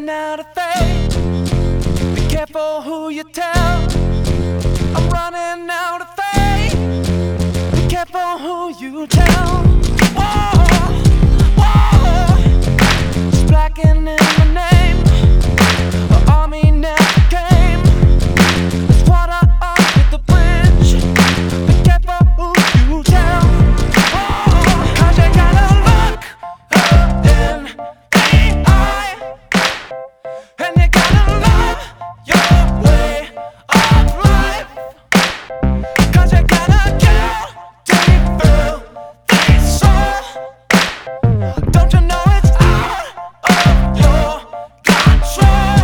running out of faith. Be careful who you tell. I'm running out of faith. Be careful who you tell. Whoa, whoa. It's blacking in my name. The army never came. It's water under the bridge. Be careful who you tell. Whoa, 'cause you gotta look in the eye, and you gotta love your way of life. 'Cause you gotta kill till you feel the soul. Don't you know it's out of your control?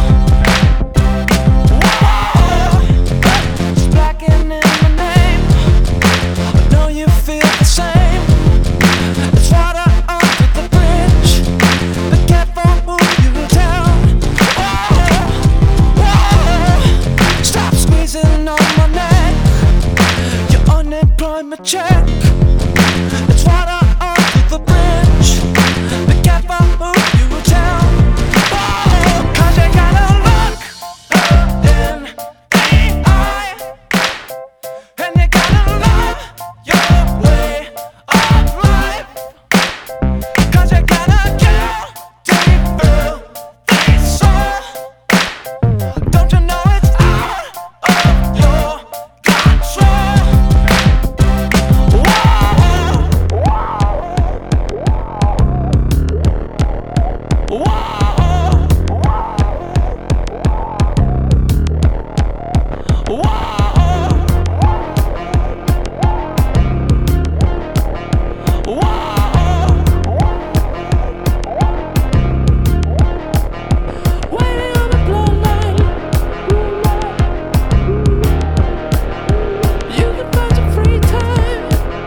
Whoa, it's blacking in my name. I know you feel the same. It's water under the bridge. Be careful who you tell. Whoa, whoa, stop squeezing on my neck. Your unemployment check. It's water under the bridge. Be careful who you tell. Whoa, 'cause you gotta look in the eye, and you gotta love your way of life. 'Cause you gotta kill till you feel the soul. Don't you know it's out of your control? Whoa, whoa, whoa. Waiting on the bloodline. You can find some free time.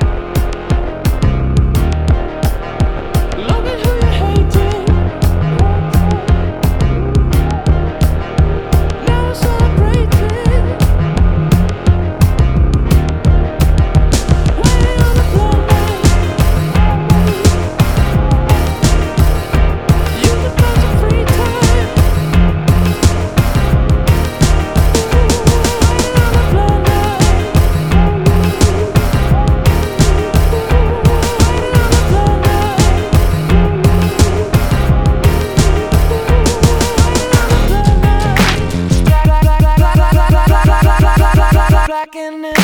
Look at who you're hating. Now we're celebrating. Waiting on the bloodline. You can find some free time. Blacking in